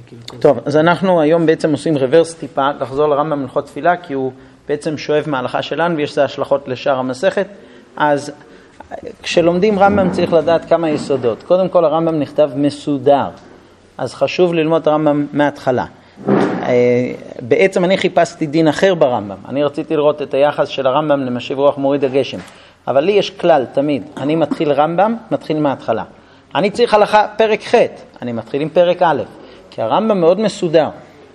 טוב, אז אנחנו היום בעצם עושים רוורס טיפה, לחזור לרמב"ם הלכות תפילה, כי הוא בעצם שואב מההלכה שלנו, ויש זה השלכות לשאר המסכת. אז כשלומדים רמב"ם צריך לדעת כמה יסודות. קודם כל הרמב"ם נכתב מסודר, אז חשוב ללמוד את הרמב"ם מההתחלה. בעצם אני חיפשתי דין אחר ברמב"ם, אני רציתי לראות את היחס של הרמב"ם למשיב רוח מוריד הגשם, אבל לי יש כלל תמיד, אני מתחיל רמב"ם, מתחיל מההתחלה. אני צריך הלכה פרק ח', אני מתחיל עם פרק א', כי הרמב"ם מאוד מסודר,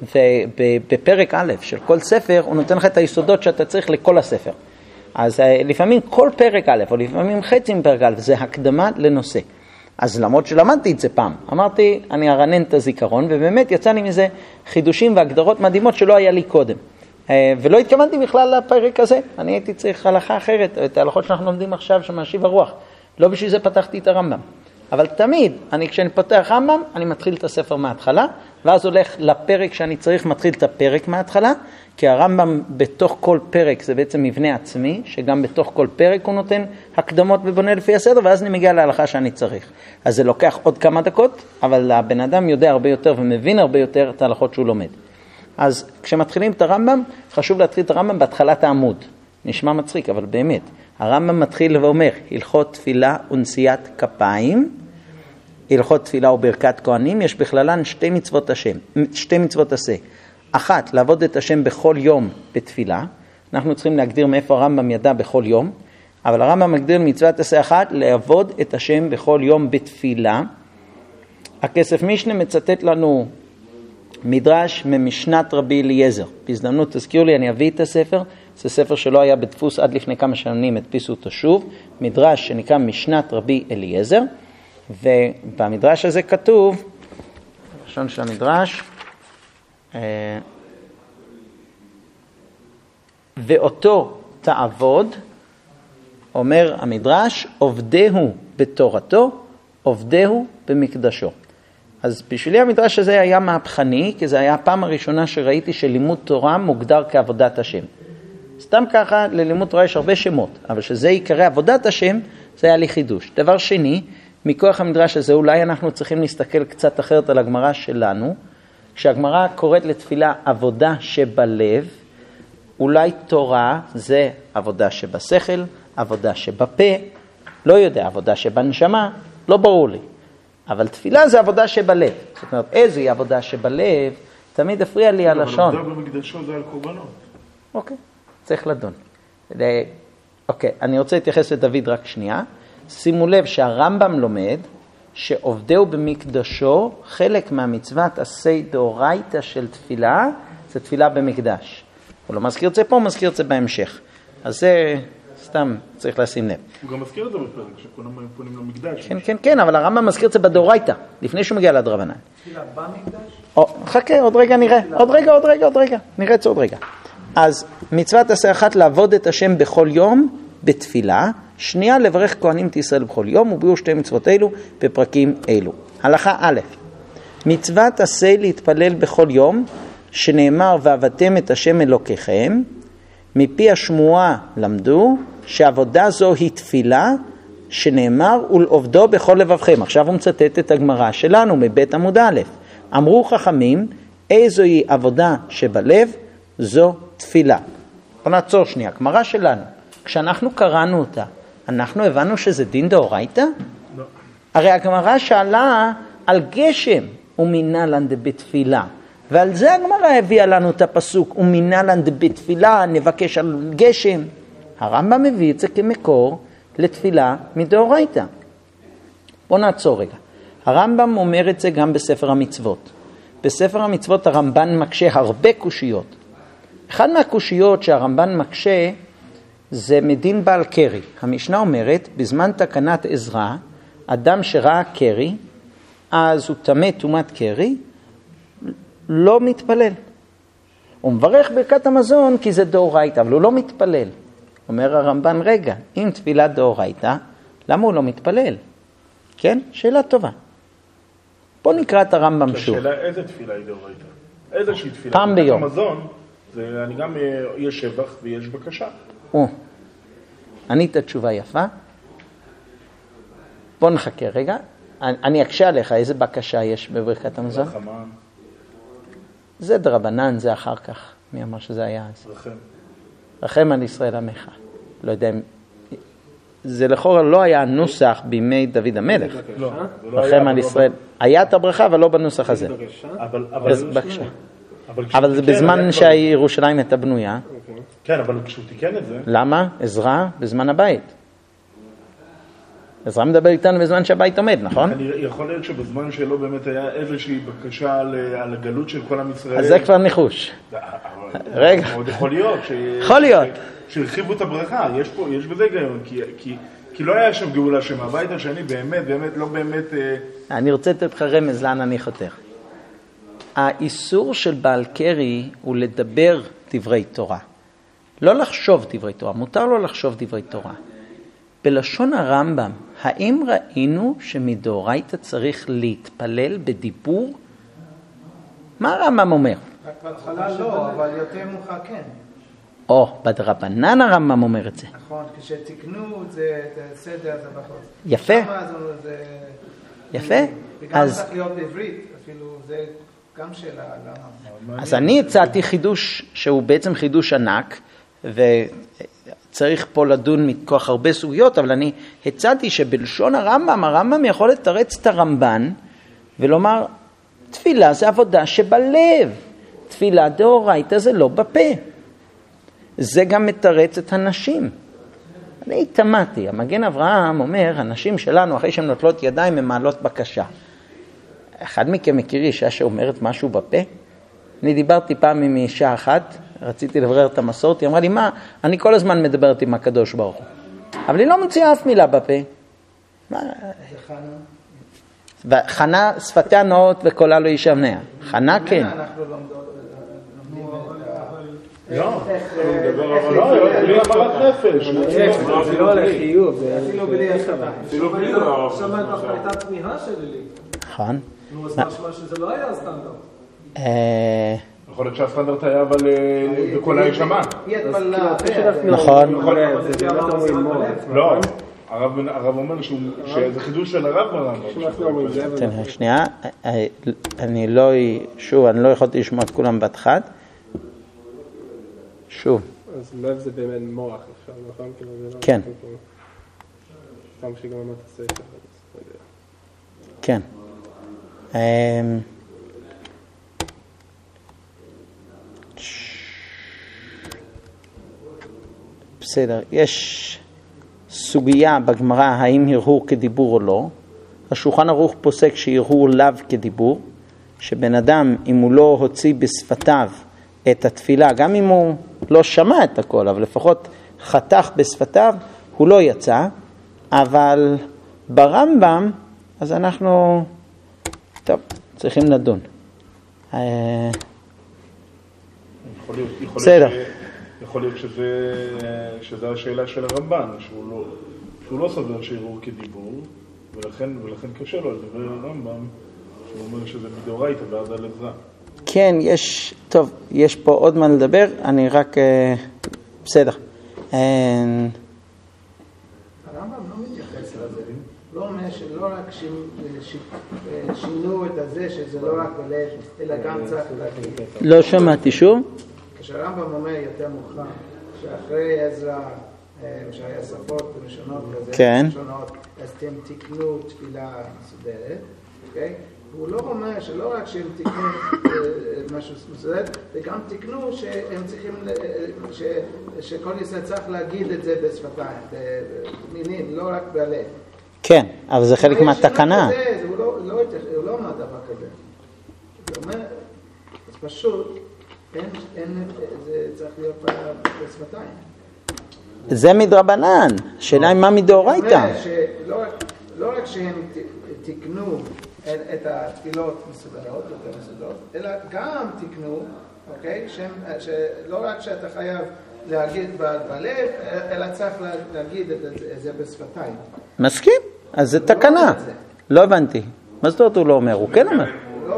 ובפרק א' של כל ספר הוא נותן לך את היסודות שאתה צריך לכל הספר. אז לפעמים כל פרק א', או לפעמים חצי מפרק א', זה הקדמה לנושא. אז למרות שלמדתי את זה פעם, אמרתי, אני ארנן את הזיכרון, ובאמת יצא לי מזה חידושים והגדרות מדהימות שלא היה לי קודם. ולא התכוונתי בכלל לפרק הזה, אני הייתי צריך הלכה אחרת, את ההלכות שאנחנו לומדים עכשיו שמשיב הרוח. לא בשביל זה פתחתי את הרמב"ם. אבל תמיד, כשאני פותח רמב"ם, אני מתחיל את הספר מההתחלה, ואז הולך לפרק שאני צריך, מתחיל את הפרק מההתחלה, כי הרמב"ם בתוך כל פרק זה בעצם מבנה עצמי, שגם בתוך כל פרק הוא נותן הקדמות ובונה לפי הסדר, ואז אני מגיע להלכה שאני צריך. אז זה לוקח עוד כמה דקות, אבל הבן אדם יודע הרבה יותר ומבין הרבה יותר את ההלכות שהוא לומד. אז כשמתחילים את הרמב"ם, חשוב להתחיל את הרמב"ם בהתחלת העמוד. נשמע מצחיק, אבל באמת. הרמב"ם מתחיל ואומר, הלכות תפילה ונשיאת כפיים, הלכות תפילה וברכת כהנים, יש בכללן שתי מצוות עשה. אחת, לעבוד את השם בכל יום בתפילה. אנחנו צריכים להגדיר מאיפה הרמב"ם ידע בכל יום, אבל הרמב"ם מגדיר מצוות עשה אחת, לעבוד את השם בכל יום בתפילה. הכסף משנה מצטט לנו מדרש ממשנת רבי אליעזר. בהזדמנות תזכירו לי, אני אביא את הספר. זה ספר שלא היה בדפוס עד לפני כמה שנים, הדפיסו אותו שוב. מדרש שנקרא משנת רבי אליעזר. ובמדרש הזה כתוב, לשון של המדרש, ואותו תעבוד, אומר המדרש, עובדהו בתורתו, עובדהו במקדשו. אז בשבילי המדרש הזה היה מהפכני, כי זה היה הפעם הראשונה שראיתי שלימוד תורה מוגדר כעבודת השם. סתם ככה, ללימוד תורה יש הרבה שמות, אבל שזה יקרא עבודת השם, זה היה לי חידוש. דבר שני, מכוח המדרש הזה אולי אנחנו צריכים להסתכל קצת אחרת על הגמרא שלנו. כשהגמרא קוראת לתפילה עבודה שבלב, אולי תורה זה עבודה שבשכל, עבודה שבפה, לא יודע, עבודה שבנשמה, לא ברור לי. אבל תפילה זה עבודה שבלב. זאת אומרת, איזו היא עבודה שבלב, תמיד הפריע לי הלשון. אבל עבודה במקדשו זה על קורבנות. אוקיי, צריך לדון. אוקיי, אני רוצה להתייחס לדוד רק שנייה. שימו לב שהרמב"ם לומד שעובדהו במקדשו, חלק מהמצוות עשה דאורייתא של תפילה, זה תפילה במקדש. הוא לא מזכיר את זה פה, הוא מזכיר את זה בהמשך. אז זה סתם צריך לשים לב. הוא גם מזכיר את זה בפרק, שכולם פונים למקדש. כן, אבל הרמב"ם מזכיר את זה בדאורייתא, לפני שהוא מגיע לדרבנן. תפילה במקדש? חכה, עוד רגע נראה. עוד רגע. נראה את זה עוד רגע. אז מצוות עשה אחת, לעבוד את השם בכל יום בתפילה, שנייה לברך כהנים את ישראל בכל יום, וביאור שתי מצוות אלו בפרקים אלו. הלכה א', מצוות עשה להתפלל בכל יום, שנאמר ועבדתם את השם אלוקיכם, מפי השמועה למדו שעבודה זו היא תפילה, שנאמר ולעובדו בכל לבבכם. עכשיו הוא מצטט את הגמרא שלנו מבית עמוד א', אמרו חכמים, איזוהי עבודה שבלב, זו תפילה. בוא נעצור שנייה, הגמרא שלנו, כשאנחנו קראנו אותה, אנחנו הבנו שזה דין דאורייתא? לא. הרי הגמרא שאלה על גשם ומינלן דבתפילה, ועל זה הגמרא הביאה לנו את הפסוק, ומינלן דבתפילה, נבקש על גשם. הרמב"ם מביא את זה כמקור לתפילה מדאורייתא. בוא נעצור רגע. הרמב"ם אומר את זה גם בספר המצוות. בספר המצוות הרמב"ן מקשה הרבה קושיות. אחד מהקושיות שהרמב"ן מקשה זה מדין בעל קרי. המשנה אומרת, בזמן תקנת עזרא, אדם שראה קרי, אז הוא טמא טומאת קרי, לא מתפלל. הוא מברך ברכת המזון כי זה דאורייתא, אבל הוא לא מתפלל. אומר הרמב"ן, רגע, אם תפילה דאורייתא, למה הוא לא מתפלל? כן? שאלה טובה. בוא נקרא את הרמב"ם שוב. השאלה איזה תפילה היא דאורייתא? איזושהי תפילה. פעם ביום. ברכת המזון, אני גם יש שבח ויש בקשה. ענית תשובה יפה. בוא נחכה רגע. אני אקשה עליך, איזה בקשה יש בברכת המזון? זה דרבנן, זה אחר כך. מי אמר שזה היה אז? רחם. רחם על ישראל עמך. לא יודע אם... זה לכאורה לא היה נוסח בימי דוד המלך. לא. רחם על ישראל. היה את הברכה, אבל לא בנוסח הזה. אבל זה בזמן שירושלים הייתה בנויה. כן, אבל כשהוא תיקן את זה... למה? עזרא בזמן הבית. עזרא מדבר איתנו בזמן שהבית עומד, נכון? יכול להיות שבזמן שלו באמת היה איזושהי בקשה על הגלות של כל עם ישראל. אז זה כבר ניחוש. רגע. עוד יכול להיות. יכול להיות. שהרחיבו את הברכה. יש בזה היגיון, כי לא היה שם גאולה שמהבית השני באמת, לא באמת... אני רוצה לתת לך רמז לאן אני חותך. האיסור של בעל קרי הוא לדבר דברי תורה. לא לחשוב דברי תורה, מותר לו לחשוב דברי תורה. בלשון הרמב"ם, האם ראינו שמדאורייתא צריך להתפלל בדיבור? מה הרמב"ם אומר? רק בהתחלה לא, אבל יותר מאוחר כן. בדרבנן הרמב"ם אומר את זה. נכון, כשתקנו את זה, את הסדר, זה בחוץ. יפה. יפה. וגם צריך להיות בעברית, אפילו זה גם שאלה, למה? אז אני הצעתי חידוש שהוא בעצם חידוש ענק, וצריך פה לדון מכוח הרבה סוגיות, אבל אני הצעתי שבלשון הרמב"ם יכול לתרץ את הרמב"ן, ולומר, תפילה זה עבודה שבלב, תפילה דאורייתא זה לא בפה. זה גם מתרץ את הנשים. אני תמהתי, המגן אברהם אומר, הנשים שלנו אחרי שהן נוטלות ידיים הן מעלות בקשה. אחד מכם מכיר אישה שאומרת משהו בפה? אני דיברתי פעם עם אישה אחת, רציתי לברר את המסורת, היא אמרה לי, מה? אני כל הזמן מדברת עם הקדוש ברוך הוא. אבל היא לא מוציאה אף מילה בפה. זה חנה? וחנה שפתיה נאות וקולה לא יישמע. חנה כן. אנחנו לומדים לא, בלי עברת נפש. זה לא על החיוב, זה אפילו בלי השבה. אפילו בלי שמעת דווקא הייתה תמיהה שלי. נכון. נו, אז משמע שזה לא היה הסטנדרט. יכול להיות שהסטנדרט היה, אבל בקולה יישמע. היא התפלה. נכון. לא, הרב אומר שזה חידוש של הרב ברמב"ם. תן, שנייה. אני לא יכולתי לשמוע את כולם בת אחת. שוב. אז לב זה באמת מוח עכשיו, נכון? כן. פעם שגם אמרת ספר. כן. בסדר, יש סוגיה בגמרא האם הרהור כדיבור או לא. השולחן ערוך פוסק שהרהור לאו כדיבור, שבן אדם אם הוא לא הוציא בשפתיו את התפילה, גם אם הוא לא שמע את הכל, אבל לפחות חתך בשפתיו, הוא לא יצא. אבל ברמב"ם, אז אנחנו, טוב, צריכים לדון. בסדר. יכול להיות שזה השאלה של הרמב"ן, שהוא לא סבר שהרהור כדיבור, ולכן קשה לו לדבר הרמב"ם, שהוא אומר שזה מדאורייתא ואז על עזרא. כן, יש פה עוד מה לדבר, אני רק, בסדר. הרמב"ם לא מתייחס לזה, לא אומר שלא רק שינו את הזה, שזה לא רק בלב, אלא גם צריך להגיד. לא שמעתי שוב? כשהרמב"ם אומר יותר מאוחר, שאחרי עזרא, שהיה שפות ראשונות כזה, כן. אז אתם תקנו תפילה מסודרת, אוקיי? הוא לא אומר שלא רק שהם תקנו משהו מסודר, וגם תקנו שהם צריכים, שכל ישראל צריך להגיד את זה בשפתיים, במילים, לא רק בלב. כן, אבל זה חלק מהתקנה. הוא לא אומר דבר כזה. הוא אומר, אז פשוט, זה צריך להיות בשפתיים. זה מדרבנן, שאלה היא מה מדאורייתא. לא רק שהם תקנו את התפילות מסודרות, יותר מסודרות, אלא גם תקנו, אוקיי? שלא רק שאתה חייב להגיד בלב, אלא צריך להגיד את זה בשפתיים. מסכים? אז זה תקנה. לא הבנתי. מה זאת אומרת הוא לא אומר? הוא כן אומר. הוא רוצה להגיד.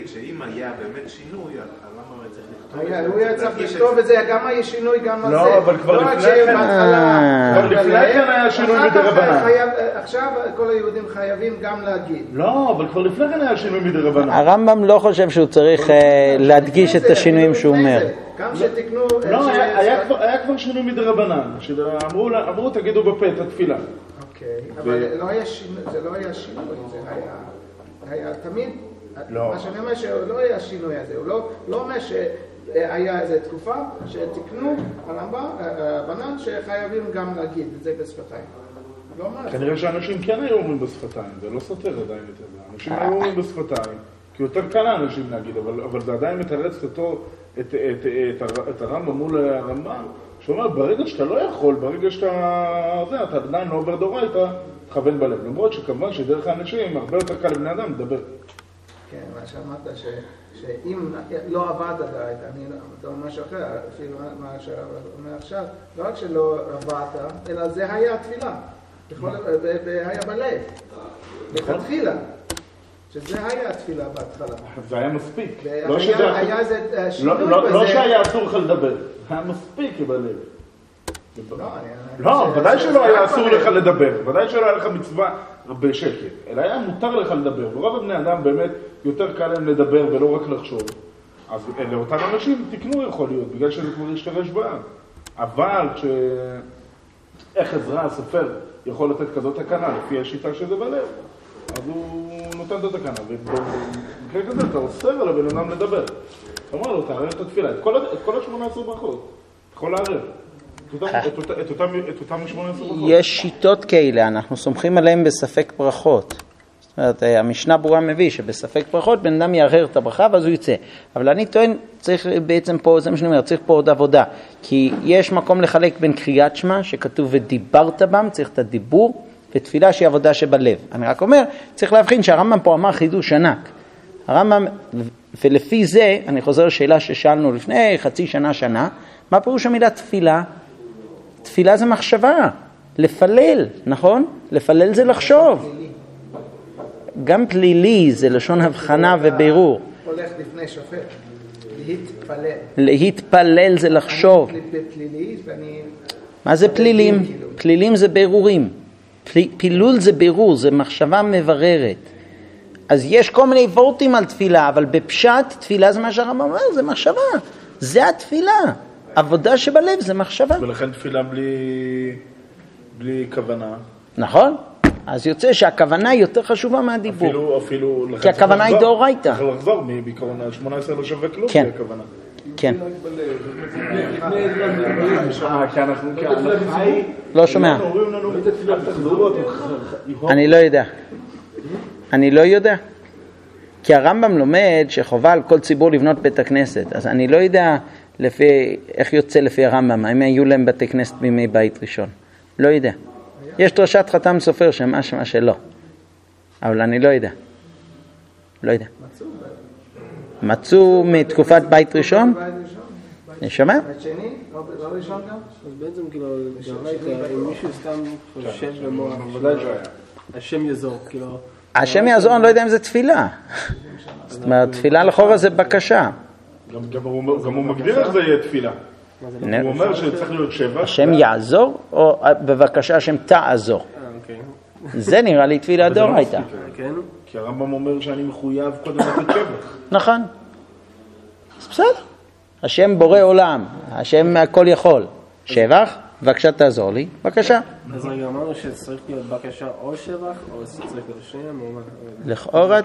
להגיד שאם היה באמת שינוי, למה הוא צריך לכתוב? הוא היה צריך לכתוב את זה, גם היה שינוי, גם הזה. לא, אבל כבר לפני כן. כבר לפני כן היה שינוי מדרבנן. עכשיו כל היהודים חייבים גם להגיד. לא, אבל כבר לפני כן היה שינוי מדרבנן. הרמב"ם לא חושב שהוא צריך להדגיש את השינויים שהוא אומר. גם שתקנו... לא, היה כבר שינוי מדרבנן. אמרו תגידו בפה את התפילה. אוקיי, אבל זה לא היה שינוי, זה היה תמיד... מה שאני אומר שלא היה שינוי הזה, הוא לא אומר שהיה איזו תקופה שתקנו הרמב"ן שחייבים גם להגיד את זה בשפתיים. כנראה שאנשים כן היו אומרים בשפתיים, זה לא סותר עדיין את זה. אנשים היו אומרים בשפתיים, כי יותר קל לאנשים להגיד, אבל זה עדיין מתרץ את הרמב"ם מול הרמב"ם, שאומר, ברגע שאתה לא יכול, ברגע שאתה עדיין לא עובר דאורייתא, תכוון בלב. למרות שכמובן שדרך האנשים הרבה יותר קל לבני אדם לדבר. כן, מה שאמרת, שאם לא עברת דאורייתא, אתה אומר משהו אחר, אפילו מה שאומר עכשיו, לא רק שלא עברת, אלא זה היה התפילה. היה בלב, לכתחילה, שזה היה התפילה בהתחלה. זה היה מספיק. היה איזה שינוי בזה. לא שהיה אסור לך לדבר, היה מספיק בלב. לא, ודאי שלא היה אסור לך לדבר, ודאי שלא היה לך מצווה בשקט, אלא היה מותר לך לדבר. ורוב הבני אדם באמת יותר קל להם לדבר ולא רק לחשוב. אז לאותם אנשים תקנו יכול להיות, בגלל שזה כבר ישתרש בעם. אבל איך עזרא הסופר יכול לתת כזאת תקנה לפי השיטה שזה בלב, אז הוא נותן את התקנה, ובמקרה כזה אתה אוסר על הבן אדם לדבר. אתה אומר לו, תערר את התפילה, את כל ה-18 ברכות, אתה יכול לערר. את אותם 18 ברכות. יש שיטות כאלה, אנחנו סומכים עליהם בספק ברכות. זאת אומרת, המשנה ברורה מביא שבספק ברכות בן אדם יערר את הברכה ואז הוא יצא. אבל אני טוען, צריך בעצם פה, זה מה שאני אומר, צריך פה עוד עבודה. כי יש מקום לחלק בין קריאת שמע, שכתוב ודיברת בם, צריך את הדיבור, ותפילה שהיא עבודה שבלב. אני רק אומר, צריך להבחין שהרמב"ם פה אמר חידוש ענק. הרמב"ם, ולפי זה, אני חוזר לשאלה ששאלנו לפני חצי שנה, מה פירוש המילה תפילה? תפילה זה מחשבה, לפלל, נכון? לפלל זה לחשוב. גם פלילי זה לשון הבחנה ובירור. הולך לפני שופט, להתפלל. להתפלל זה לחשוב. מה זה פלילים? פלילים זה בירורים. פילול זה בירור, זה מחשבה מבררת. אז יש כל מיני וורטים על תפילה, אבל בפשט תפילה זה מה שהרמב"ם אומר, זה מחשבה. זה התפילה. עבודה שבלב זה מחשבה. ולכן תפילה בלי כוונה. נכון. אז יוצא שהכוונה היא יותר חשובה מהדיבור. אפילו כי הכוונה היא דאורייתא. צריך לחזור בעיקרון ה-18 לא שווה כלום, כן. זה הכוונה. כן. לא שומע. אני לא יודע. כי הרמב"ם לומד שחובה על כל ציבור לבנות בית הכנסת. אז אני לא יודע איך יוצא לפי הרמב"ם. האם היו להם בתי כנסת בימי בית ראשון. לא יודע. יש דרשת חתם סופר שמה שלא. אבל אני לא יודע. לא יודע. מצאו מתקופת בית ראשון? אני שומע? בית שני? לא ראשון גם? אז בעצם כאילו, אם מישהו סתם חושב במוח, השם יעזור, כאילו... השם יעזור, אני לא יודע אם זה תפילה. זאת אומרת, תפילה לכאורה זה בקשה. גם הוא מגדיר איך זה יהיה תפילה. הוא אומר שצריך להיות שבע. השם יעזור, או בבקשה השם תעזור. זה נראה לי תפילה דאורייתא. כי הרמב"ם אומר שאני מחויב קודם לתת שבח. נכון. אז בסדר. השם בורא עולם, השם הכל יכול. שבח, בבקשה תעזור לי, בבקשה. אז רגע, אמרנו שצריך להיות בקשה או שבח, או צריך להיות שם, או מה? לכאורה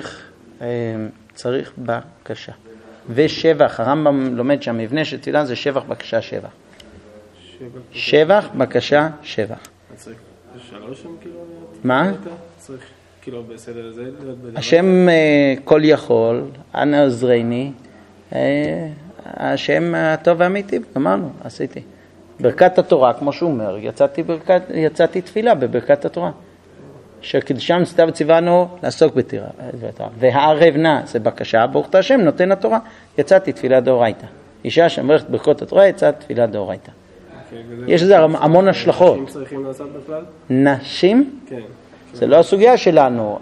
צריך בקשה. ושבח, הרמב"ם לומד שהמבנה של תפילה זה שבח, בקשה, שבח. שבח, בקשה, שבח. צריך שלוש שם כאילו? מה? צריך כאילו בסדר הזה? השם כל יכול, אנא עזרני, השם הטוב והאמיתי, אמרנו, עשיתי. ברכת התורה, כמו שהוא אומר, יצאתי תפילה בברכת התורה. שקידשם סתיו ציוונו לעסוק בתורה. והערב נא, זה בקשה, ברוך אתה השם, נותן התורה. יצאתי תפילה דאורייתא. אישה שאומרת ברכות התורה, יצאת תפילה דאורייתא. יש לזה המון השלכות. נשים צריכים לעשות בכלל? נשים? כן. זה לא הסוגיה שלנו.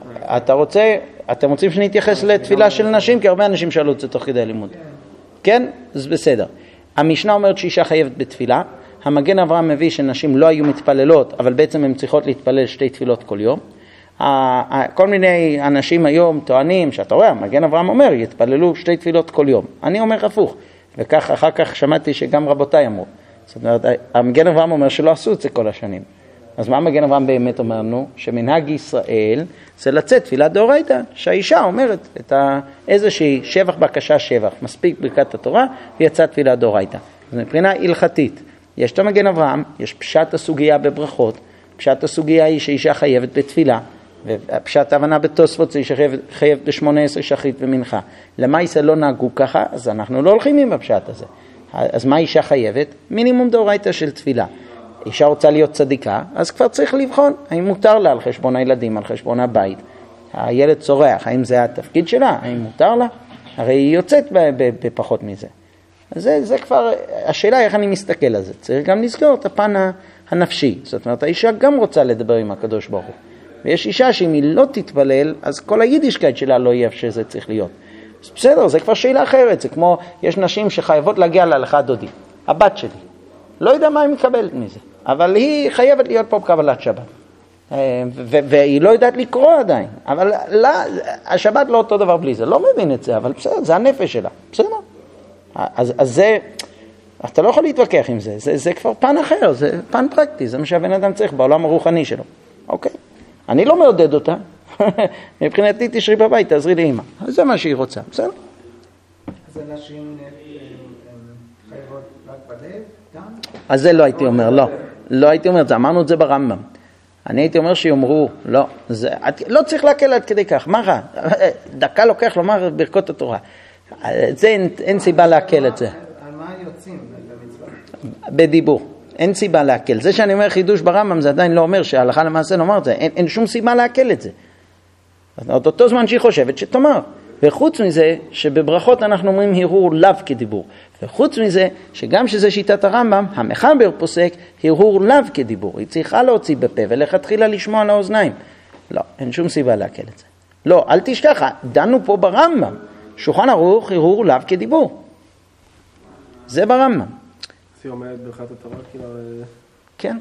אתם רוצים שנתייחס לתפילה של נשים? כי הרבה אנשים שאלו את זה תוך כדי לימוד. כן? זה בסדר. המשנה אומרת שאישה חייבת בתפילה. המגן אברהם מביא שנשים לא היו מתפללות, אבל בעצם הן צריכות להתפלל 2 תפילות כל יום. כל מיני אנשים היום טוענים, שאתה רואה, המגן אברהם אומר, יתפללו 2 תפילות כל יום. אני אומר הפוך. וכך אחר כך שמעתי שגם רבותיי אמרו. זאת אומרת, המגן אברהם אומר שלא עשו את זה כל השנים. אז מה המגן אברהם באמת אומר לנו? שמנהג ישראל זה לצאת תפילת דאורייתא, שהאישה אומרת איזושהי שבח בקשה שבח, מספיק ברכת התורה, ויצא תפילת דאורייתא. אז מבחינה הלכתית, יש את המגן אברהם, יש פשט הסוגיה בברכות, פשט הסוגיה היא שאישה חייבת בתפילה, ופשט ההבנה בתוספות זה אישה חייבת ב18 שחרית ומנחה. למה ישראל לא נהגו ככה? אז אנחנו לא הולכים עם הפשט הזה. אז מה אישה חייבת? מינימום דאורייתא של תפילה. אישה רוצה להיות צדיקה, אז כבר צריך לבחון האם מותר לה על חשבון הילדים, על חשבון הבית. הילד צורח, האם זה התפקיד שלה? האם מותר לה? הרי היא יוצאת בפחות מזה. זה כבר, השאלה איך אני מסתכל על זה. צריך גם לסגור את הפן הנפשי. זאת אומרת, האישה גם רוצה לדבר עם הקדוש ברוך הוא. ויש אישה שאם היא לא תתפלל, אז כל היידישקייט שלה לא יהיה שזה צריך להיות. אז בסדר, זה כבר שאלה אחרת. זה כמו, יש נשים שחייבות להגיע להלכה דודי. הבת שלי. לא יודע מה היא מקבלת מזה. אבל היא חייבת להיות פה בקבלת שבת. והיא לא יודעת לקרוא עדיין. אבל השבת לא אותו דבר בלי זה. לא מבין את זה, אבל בסדר, זה הנפש שלה. בסדר. אז זה, אתה לא יכול להתווכח עם זה. זה כבר פן אחר, זה פן פרקטי. זה מה שהבן אדם צריך בעולם הרוחני שלו. אוקיי? אני לא מעודד אותה. מבחינתי תשרי בבית, תעזרי לאמא. זה מה שהיא רוצה. בסדר? אז אנשים חייבות רק בלב, גם? אז זה לא הייתי אומר, לא. לא הייתי אומר, אמרנו את זה ברמב"ם. אני הייתי אומר שיאמרו, לא, לא צריך להקל עד כדי כך. מה רע? דקה לוקח לומר ברכות התורה. זה אין סיבה להקל את זה. על מה יוצאים במצווה? בדיבור. אין סיבה להקל. זה שאני אומר חידוש ברמב"ם, זה עדיין לא אומר שההלכה למעשה נאמר את זה. אין שום סיבה להקל את זה. אותו זמן שהיא חושבת שתאמר. וחוץ מזה שבברכות אנחנו אומרים הרהור לאו כדיבור. וחוץ מזה שגם שזה שיטת הרמב"ם, המחבר פוסק הרהור לאו כדיבור. היא צריכה להוציא בפה ולכתחילה לשמוע על האוזניים. לא, אין שום סיבה להקל את זה. לא, אל תשכח, דנו פה ברמב"ם. שולחן ערוך הרהור לאו כדיבור. זה ברמב"ם. היא אומרת ברכת התורה כאילו... כן.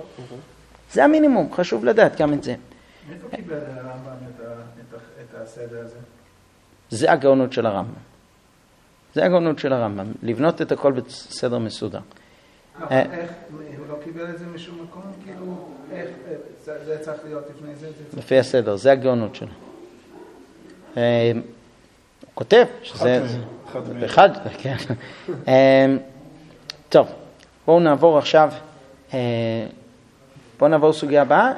זה המינימום, חשוב לדעת גם את זה. מאיפה קיבל הרמב"ם את הסדר הזה? זה הגאונות של הרמב"ם. זה הגאונות של הרמב"ם, לבנות את הכל בסדר מסודר. אבל איך, הוא לא קיבל את זה משום מקום? כאילו, איך, זה צריך להיות לפני זה? לפי הסדר, זה הגאונות שלו. הוא כותב שזה... אחד, כן. טוב, בואו נעבור עכשיו, בואו נעבור סוגיה הבאה.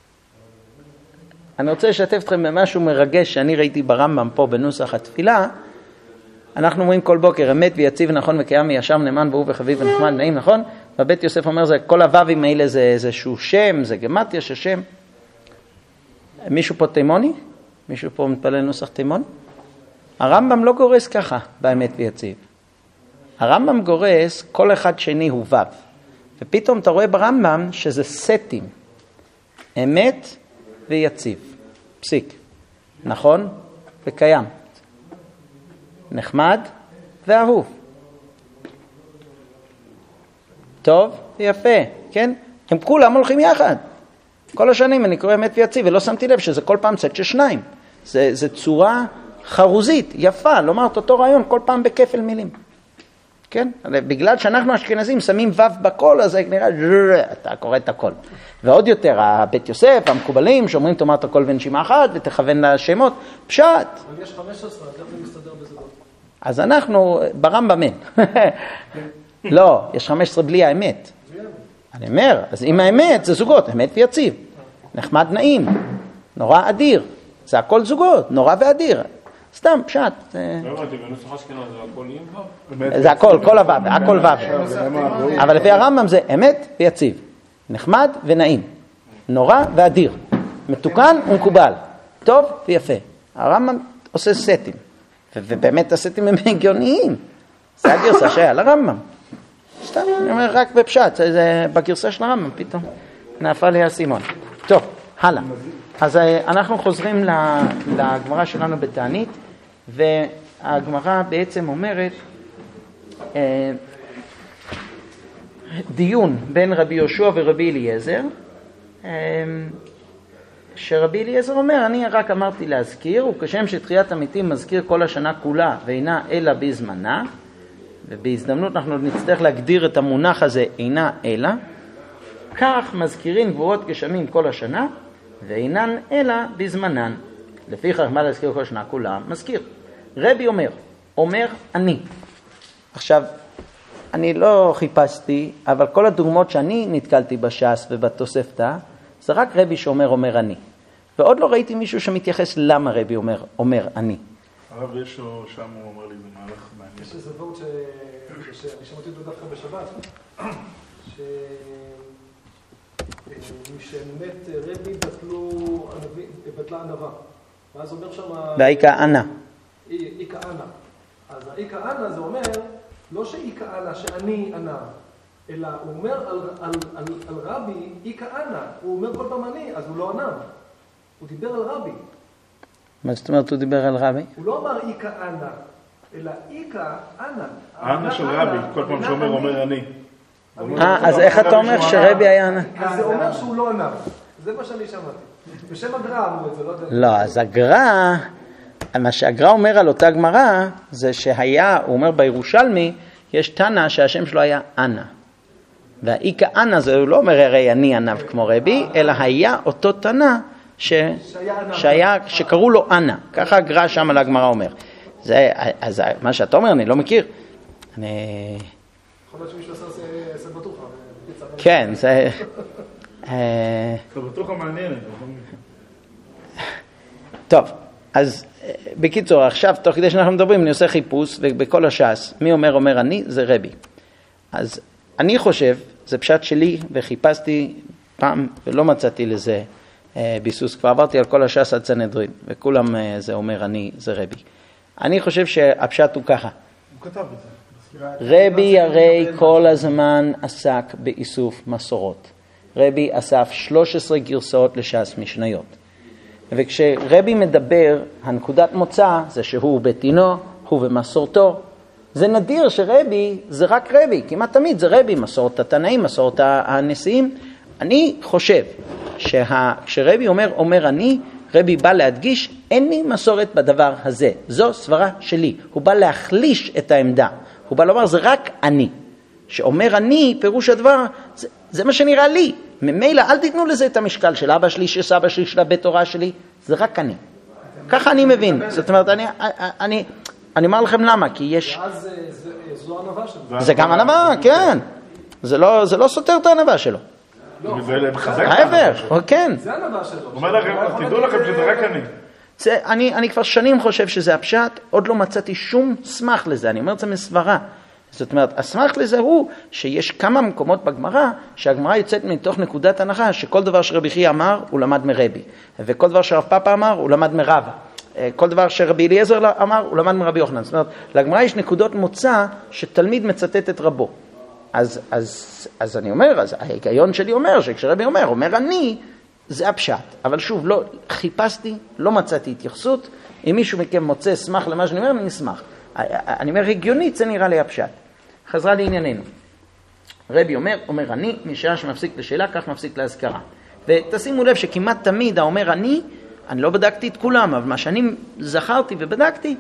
אני רוצה לשתף אתכם במשהו מרגש שאני ראיתי ברמב"ם פה בנוסח התפילה. אנחנו אומרים כל בוקר, אמת ויציב נכון וקיים וישר נאמן והוא וחביב ונחמד נעים, נכון? בבית יוסף אומר, זה כל הו"בים האלה זה איזשהו שם, זה גמטיה של שם. מישהו פה תימוני? מישהו פה מתפלל נוסח תימון? הרמב"ם לא גורס ככה באמת ויציב. הרמב"ם גורס כל אחד שני הוא ו"ו. ופתאום אתה רואה ברמב"ם שזה סטים. אמת ויציב. פסיק. נכון וקיים. נחמד ואהוב. טוב ויפה, כן? הם כולם הולכים יחד. כל השנים אני קורא אמת ויציב, ולא שמתי לב שזה כל פעם סט של שניים. זה צורה חרוזית, יפה, לומר את אותו רעיון כל פעם בכפל מילים. כן? בגלל שאנחנו אשכנזים שמים ו' בכל, אז זה נראה, אתה קורא את הכל. ועוד יותר, הבית יוסף, המקובלים, שאומרים תאמר את הכל בנשימה אחת, ותכוון לשמות, פשט. אבל יש 15, אז איך זה מסתדר בזוגות? אז אנחנו, ברמב"ם אין. לא, יש 15 בלי האמת. אני אומר, אז אם האמת זה זוגות, אמת ויציב. נחמד נעים, נורא אדיר. זה הכל זוגות, נורא ואדיר. סתם, פשט. לא אמרתי, בנוסח אשכנז זה הכל עם ו"ו? זה הכל, כל הו"ב, הכל ו"ב. אבל לפי הרמב"ם זה אמת ויציב. נחמד ונעים. נורא ואדיר. מתוקן ומקובל. טוב ויפה. הרמב"ם עושה סטים. ובאמת הסטים הם הגיוניים. זה הגרסה שהיה לרמב"ם. סתם, אני אומר רק בפשט. זה בגרסה של הרמב"ם פתאום. נפל לי הסימון. טוב, הלאה. אז אנחנו חוזרים לגמרא שלנו בתענית, והגמרא בעצם אומרת, דיון בין רבי יהושע ורבי אליעזר, שרבי אליעזר אומר, אני רק אמרתי להזכיר, וכשם שתחיית המתים מזכיר כל השנה כולה ואינה אלא בזמנה, ובהזדמנות אנחנו נצטרך להגדיר את המונח הזה אינה אלא, כך מזכירים נבואות גשמים כל השנה ואינן אלא בזמנן. לפיכך מה להזכיר כל השנה כולה? מזכיר. רבי אומר אני. עכשיו, אני לא חיפשתי, אבל כל הדוגמאות שאני נתקלתי בש"ס ובתוספתא, זה רק רבי שאומר אני. ועוד לא ראיתי מישהו שמתייחס למה רבי אומר אני. הרב ישו שם הוא אומר לי במהלך מעניין. יש איזה וורט שאני שמעתי אותו דווקא בשבת, שמשמת רבי בטלה ענווה. ואז אומר שם... והאיקה ענה. איקה ענה. אז האיקה ענה זה אומר, לא שאיקה ענה, שאני ענה, אלא הוא אומר על רבי איקה ענה. הוא אומר כל פעם אני, אז הוא לא ענה. הוא דיבר על רבי. מה זאת אומרת הוא דיבר על רבי? הוא לא אמר איקה ענה, אלא איקה ענה. ענה של רבי, כל פעם שאומר אומר אני. אז איך אתה אומר שרבי היה ענה? אז זה אומר שהוא לא ענה. זה מה שאני שמעתי. בשם הגר"א אמרו את זה, לא יודע. לא, אז הגר"א, מה שהגר"א אומר על אותה גמרא, זה שהיה, הוא אומר בירושלמי, יש תנא שהשם שלו היה ענה. והאיקה ענה זה הוא לא אומר הרי אני ענב כמו רבי, אלא היה אותו תנא שקראו לו ענה. ככה הגר"א שם על הגמרא אומר. אז מה שאתה אומר אני לא מכיר. יכול להיות שמישהו עשה סבתוחה. כן, זה... סבתוחה מעניינת. טוב, אז בקיצור, עכשיו, תוך כדי שאנחנו מדברים, אני עושה חיפוש, ובכל הש"ס, מי אומר אני, זה רבי. אז אני חושב, זה פשט שלי, וחיפשתי פעם, ולא מצאתי לזה ביסוס. כבר עברתי על כל הש"ס עד סנהדרין, וכולם זה אומר אני, זה רבי. אני חושב שהפשט הוא ככה. הוא כתב את זה. רבי הרי כל הזמן עסק באיסוף מסורות. רבי אסף 13 גרסאות לש"ס משניות. וכשרבי מדבר, הנקודת מוצא זה שהוא בטינו, הוא במסורתו. זה נדיר שרבי זה רק רבי, כמעט תמיד זה רבי, מסורת התנאים, מסורת הנשיאים. אני חושב שכשרבי אומר אני, רבי בא להדגיש, אין לי מסורת בדבר הזה. זו סברה שלי. הוא בא להחליש את העמדה. הוא בא לומר, זה רק אני. שאומר אני, פירוש הדבר, זה מה שנראה לי. ממילא, אל תיתנו לזה את המשקל של אבא שלי, של סבא שלי, של הבית תורה שלי. זה רק אני. ככה אני מבין. זאת אומרת, אני אומר לכם למה, כי יש... ואז זו ענווה שלו. זה גם ענווה, כן. זה לא סותר את הענווה שלו. זה מחזק את הענווה שלו. כן. זה ענווה שלו. הוא אומר לכם, תדעו לכם שזה רק אני. אני כבר שנים חושב שזה הפשט, עוד לא מצאתי שום סמך לזה, אני אומר את זה מסברה. זאת אומרת, הסמך לזה הוא שיש כמה מקומות בגמרא, שהגמרא יוצאת מתוך נקודת הנחה, שכל דבר שרבי חייא אמר, הוא למד מרבי. וכל דבר שרב פאפא אמר, הוא למד מרבא. כל דבר שרבי אליעזר אמר, הוא למד מרבי יוחנן. זאת אומרת, לגמרא יש נקודות מוצא, שתלמיד מצטט את רבו. אז אני אומר, אז ההיגיון שלי אומר, שכשרבי אומר אני, זה הפשט. אבל שוב, לא חיפשתי, לא מצאתי התייחסות. אם מישהו מכם מוצא סמך למה שאני אומר, אני אשמח. אני אומר, הגיונית, זה נראה לי הפשט. חזרה לענייננו. רבי אומר אני, משעה שמפסיק לשאלה, כך מפסיק להזכרה. ותשימו לב שכמעט תמיד האומר אני לא בדקתי את כולם, אבל מה שאני זכרתי ובדקתי,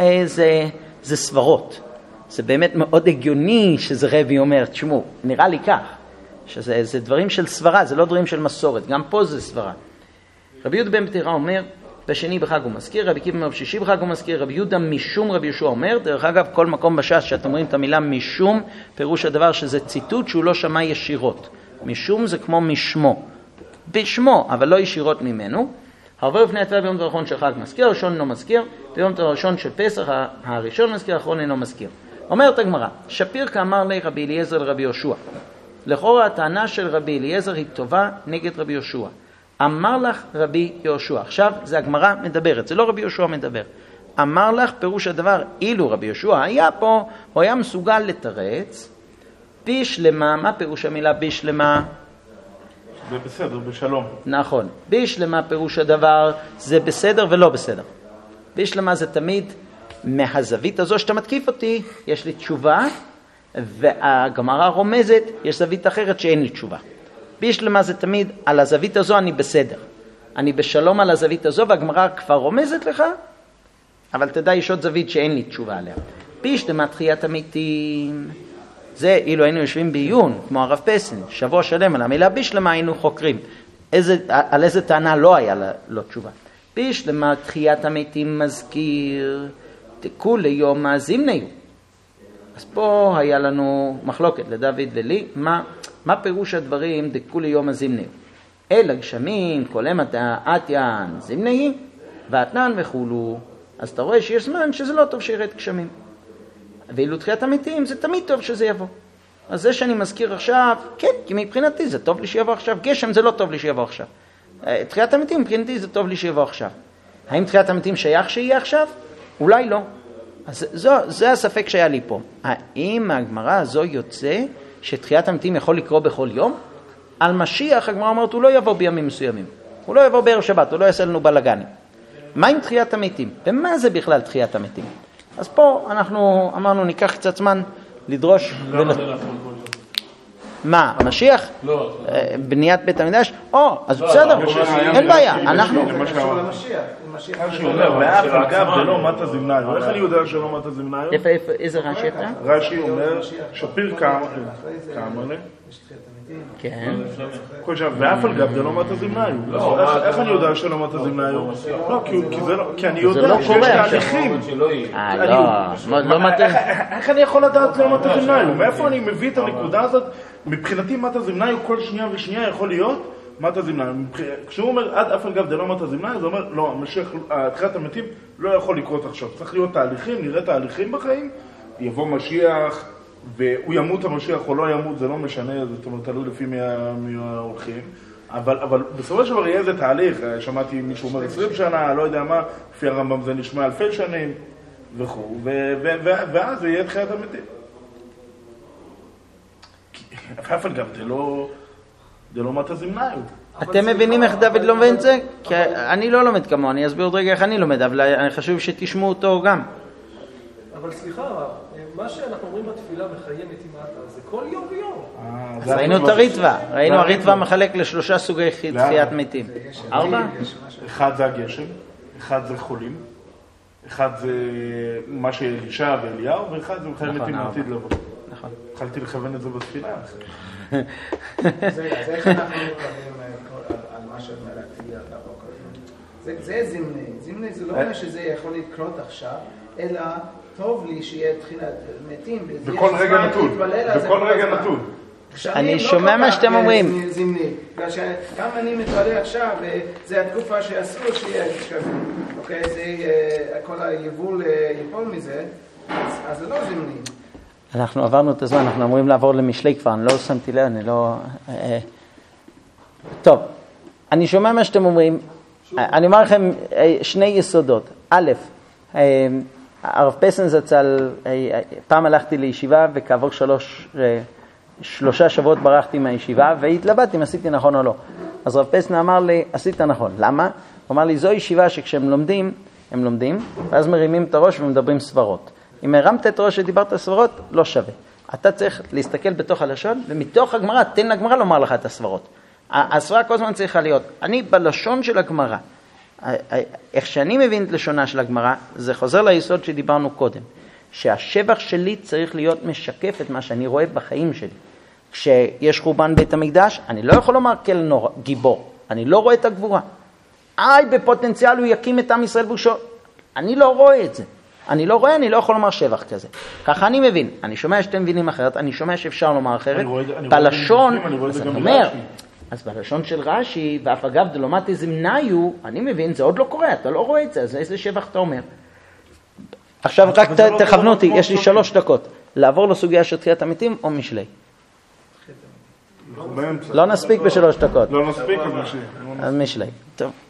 זה סברות. זה באמת מאוד הגיוני שזה רבי אומר, תשמעו, נראה לי כך, שזה דברים של סברה, זה לא דברים של מסורת, גם פה זה סברה. רבי יהודה בן פטירה אומר, בשני בחג הוא מזכיר, רבי עקיבא אומר בשישי בחג הוא מזכיר, רבי יהודה משום רבי יהושע אומר, דרך אגב כל מקום בש"ס שאתם רואים את המילה משום, פירוש הדבר שזה ציטוט שהוא לא שמע ישירות. משום זה כמו משמו, בשמו, אבל לא ישירות ממנו. הרבה לפני התפילה ביום הראשון של חג מזכיר, הראשון אינו מזכיר, ביום הראשון של פסח הראשון מזכיר, האחרון אינו מזכיר. אומרת הגמרא, שפיר כאמר לי רבי אליעזר לרבי יהושע. לכאורה הטענה של רבי אליעזר היא טובה נגד רבי יהושע. אמר לך רבי יהושע. עכשיו זה הגמרא מדברת, זה לא רבי יהושע מדבר. אמר לך פירוש הדבר, אילו רבי יהושע היה פה, הוא היה מסוגל לתרץ, בשלמה, מה פירוש המילה בשלמה? זה בסדר, בשלום. נכון. בישלמה פירוש הדבר זה בסדר ולא בסדר. בישלמה זה תמיד מהזווית הזו שאתה מתקיף אותי, יש לי תשובה, והגמרא רומזת, יש זווית אחרת שאין לי תשובה. בישלמה זה תמיד, על הזווית הזו אני בסדר. אני בשלום על הזווית הזו, והגמרא כבר רומזת לך, אבל תדע, יש עוד זווית שאין לי תשובה עליה. בישלמה תחיית המתים. זה אילו היינו יושבים בעיון, כמו הרב פסן, שבוע שלם על המילה בישלמה היינו חוקרים. על איזה טענה לא היה לו תשובה. בישלמה תחיית המתים מזכיר, תקו ליום הזימניו. אז פה היה לנו מחלוקת לדוד ולי, מה פירוש הדברים דקו ליום הזימניו? אל הגשמים, קולמת האתיין זימניו, ואתנן וכולו. אז אתה רואה שיש זמן שזה לא טוב שירד גשמים. ואילו תחיית המתים זה תמיד טוב שזה יבוא. אז זה שאני מזכיר עכשיו, כן, כי מבחינתי זה טוב לי שיבוא עכשיו. גשם זה לא טוב לי שיבוא עכשיו. תחיית המתים מבחינתי זה טוב לי שיבוא עכשיו. האם תחיית המתים שייך שיהיה עכשיו? אולי לא. אז זה הספק שהיה לי פה. האם הגמרא הזו יוצא שתחיית המתים יכול לקרוא בכל יום? על משיח הגמרא אומרת הוא לא יבוא בימים מסוימים. הוא לא יבוא בערב שבת, הוא לא יעשה לנו בלגנים. מה עם תחיית המתים? ומה זה בכלל תחיית המתים? אז פה אנחנו אמרנו ניקח קצת זמן לדרוש. מה, המשיח? לא. בניית בית המקדש? אז בסדר, אין בעיה. אנחנו... ואף אגב זה לא מטה זמניו. איך אני יודע שלא מטה זמניו? איזה רש"י אתה? רש"י אומר שפיר קאמר. כן. ואף על גב זה לא מטה זמניו. איך אני יודע שלא מטה זמניו? לא, כי אני יודע שיש תהליכים. לא מטה. איך אני יכול לדעת לא מטה זמניו? מאיפה אני מביא את הנקודה הזאת? מבחינתי מטה זמניו כל שנייה ושנייה יכול להיות מטה זמניו. כשהוא אומר עד אף על גב זה לא מטה זמניו, זה אומר לא, תחיית המתים לא יכול לקרות עכשיו. צריך להיות תהליכים, נראה תהליכים בחיים, יבוא משיח והוא ימות המשיח או לא ימות, זה לא משנה, זאת אומרת תלוי לפי מי ההולכים. אבל בסופו של דבר יהיה איזה תהליך, שמעתי מישהו אומר 20 שנה, לא יודע מה, לפי הרמב"ם זה נשמע אלפי שנים וכו', ואז זה יהיה תחיית המתים. אף על גב זה לא מטה זמניו. אתם מבינים איך דוד לא מבין את זה? כי אני לא לומד כמוהו, אני אסביר עוד רגע איך אני לומד, אבל אני חשוב שתשמעו אותו גם. אבל סליחה, מה שאנחנו אומרים בתפילה בחיי מתים מטה, זה כל יום ויום. אז ראינו את הריטווה, ראינו הריטווה מחלק לשלושה סוגי תחיית מתים. 4? אחד זה הגשם, אחד זה חולים, אחד זה מה שאלישע ואליהו, ואחד זה מחיי מתים העתיד לבוא. נכון. התחלתי לכוון את זה בתפילה. אז איך אנחנו מתכוונים על מה שמלאכתי לבוא כל הזמן? זה זמני. זמני זה לא אומר שזה יכול לקרות עכשיו, אלא טוב לי שיהיה תחילת מתים. בכל רגע נתון. בכל רגע נתון. אני שומע מה שאתם אומרים. זמני. גם אני מתעלה עכשיו, זה התקופה שאסור שיהיה גשמים. אוקיי? כל היבול ייפול מזה, אז זה לא זמני. אנחנו עברנו את הזמן, אנחנו אמורים לעבור למשלי כבר, אני לא שמתי לב, אני לא... טוב, אני שומע מה שאתם אומרים, אני אומר לכם שני יסודות. א', הרב פסן זצ"ל, פעם הלכתי לישיבה וכעבור 3 שבועות ברחתי מהישיבה והתלבטתי אם עשיתי נכון או לא. אז הרב פסן אמר לי, עשית נכון. למה? הוא אמר לי, זו ישיבה שכשהם לומדים, הם לומדים, ואז מרימים את הראש ומדברים סברות. אם הרמת את ראש ודיברת סברות, לא שווה. אתה צריך להסתכל בתוך הלשון, ומתוך הגמרא, תן לגמרא לומר לך את הסברות. הסברה כל הזמן צריכה להיות. אני בלשון של הגמרא, איך שאני מבין את לשונה של הגמרא, זה חוזר ליסוד שדיברנו קודם, שהשבח שלי צריך להיות משקף את מה שאני רואה בחיים שלי. כשיש חורבן בית המקדש, אני לא יכול לומר כל נורא, גיבור. אני לא רואה את הגבורה. בפוטנציאל הוא יקים את עם ישראל בושו. אני לא רואה את זה. אני לא רואה, אני לא יכול לומר שבח כזה. ככה אני מבין. אני שומע שאתם מבינים אחרת, אני שומע שאפשר לומר אחרת. בלשון, אז אני אומר, אז בלשון של רש"י, ואף אגב דלומת זמניו, אני מבין, זה עוד לא קורה, אתה לא רואה את זה, אז איזה שבח אתה אומר? עכשיו רק תכוונו אותי, יש לי 3 דקות. לעבור לסוגיה של תחיית המתים או משלי? לא נספיק ב3 דקות. לא נספיק, אבל משלי. אז משלי. טוב.